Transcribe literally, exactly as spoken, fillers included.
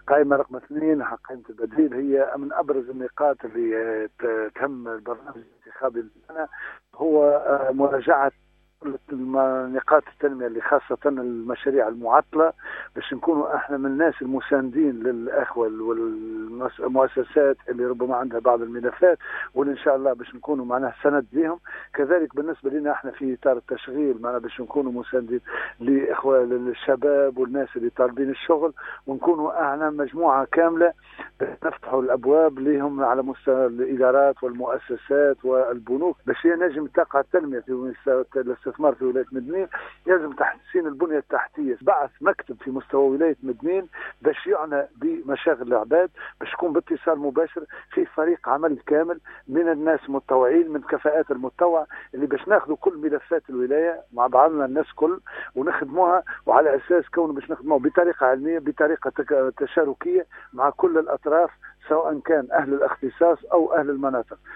القائمة رقم اثنين، قائمة البديل، هي من أبرز النقاط اللي تهم البرنامج الانتخابي لنا، هو مراجعة نقاط التنمية اللي خاصة المشاريع المعطلة، باش نكونوا احنا من الناس المساندين للأخوة والمؤسسات اللي ربما عندها بعض الملفات، واللي ان شاء الله باش نكونوا معناها سند لهم. كذلك بالنسبة لنا احنا في اطار التشغيل معناها باش نكونوا مساندين لإخوة للشباب والناس اللي طالبين الشغل، ونكونوا احنا مجموعة كاملة نفتحوا الابواب لهم على مستوى الادارات والمؤسسات والبنوك، باش نجم تقع التنمية في الاستثمار في ولاية مدنين. لازم تحسين البنية التحتية، بعث مكتب في مستوى ولاية مدنين باش يعنى بمشاغل العباد، باش يكون باتصال مباشر في فريق عمل كامل من الناس متطوعين من كفاءات المتطوع، اللي باش ناخذوا كل ملفات الولاية مع بعضنا الناس كل ونخدموها، وعلى اساس كونه باش نخدموها بطريقة علمية بطريقة تشاركية مع كل الاطراف، سواء كان اهل الاختصاص او اهل المناطق.